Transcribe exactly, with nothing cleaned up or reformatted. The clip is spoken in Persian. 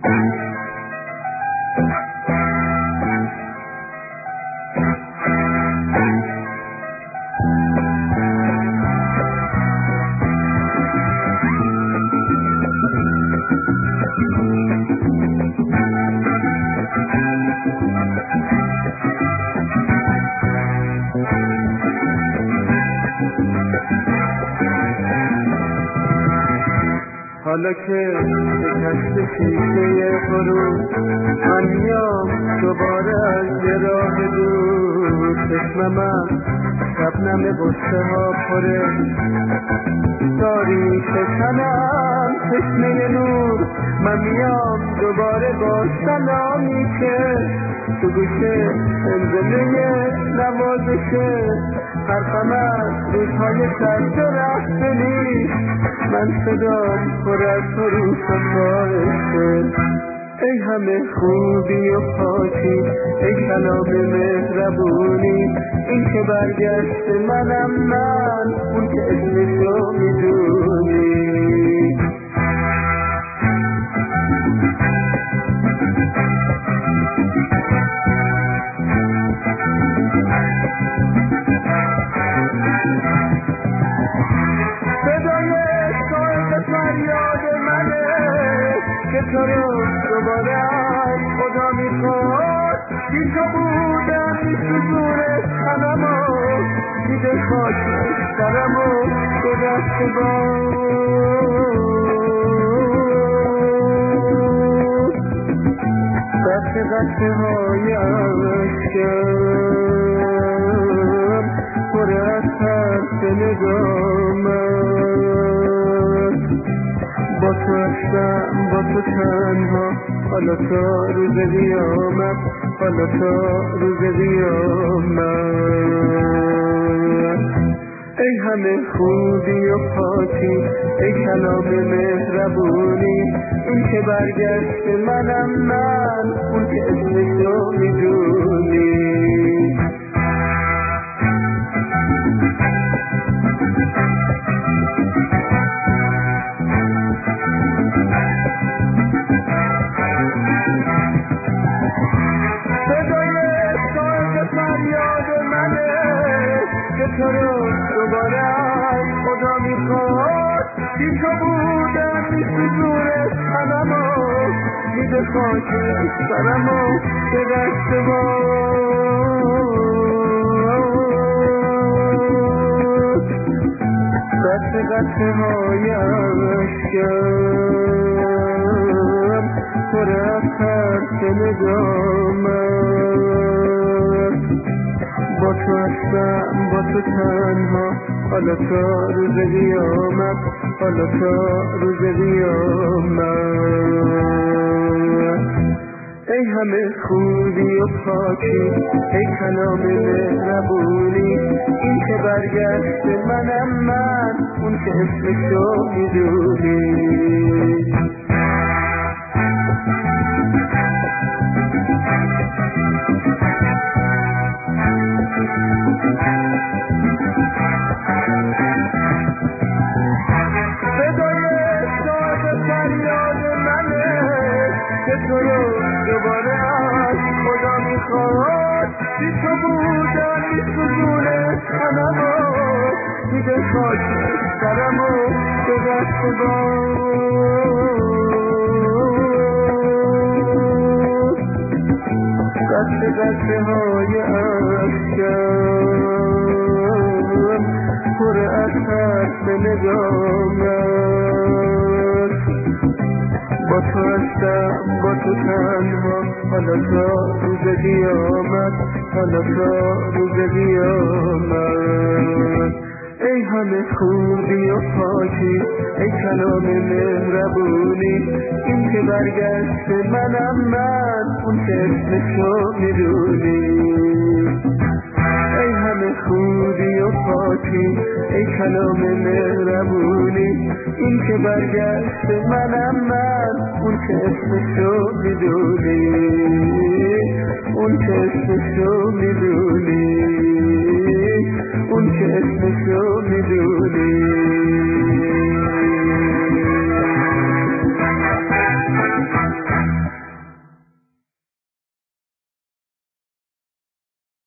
حالا که شکست شیشه فرو من میام دوباره از یه راه دور، چشمم شبنم غصه ها پره، تاریک تنم چشمه نور، من میام دوباره با سلامی که تو گوشه زلزله نوازشه، حرفم از روزهای سرد و رفته نیست، من صدام پر از حروف و پایشه. ای همه خوبی و پاکی، ای کلام مهربونی، این که برگشت منم من، اون که اسمشو میدونی. صدای صاحب فریاد منه که تو رو دوباره از خدا میخواد، بی تو بودم بی سزونه تنمو، دیده خاک سرمو به دست باد، دست قطعه های عشقم پر از حرف نگامت، با تو هستم با تو تنها، حالا تا روز قیامت، حالا تا روز قیامت. ای همه خوبی و پاکی، ای کلام مهربونی، این که برگشت منم من، اون که اسمشو میدونی. تو رو دوباره از خدا میخواد، بی تو بودم بی سزونه تنمو، دیده خاک سرمو به دست باد، دست قطعه های عشقم پر از حرف نگامت، با تو هستم با تو تنها، حالا تا روز قیامت، حالا تا روز قیامت. ای همه خوبی و پاکی، ای کلام مهربونی، این که برگشت منم من، اون که اسمشو میدونی. صدای صاحب فریاد منه که تو رو دوباره از خدا میخواد، بی تو بودم بی سزونه تنمو، دیده خاک سرمو به دست باد، دست قطعه های عشقم پر از حرف نگامت، با تو هستم با تو تنها، حالا تا روز قیامت، حالا تا روز قیامت. ای همه خوبی و پاکی، ای کلام مهربونی، این که برگشت منم من، اون که اسمشو میدونی. ای همه خوبی و پاکی، ای کلام مهربونی، این که برگشت منم من، اون که اسمشو میدونی، اون که اسمشو میدونی، اون که اسمشو میدونی.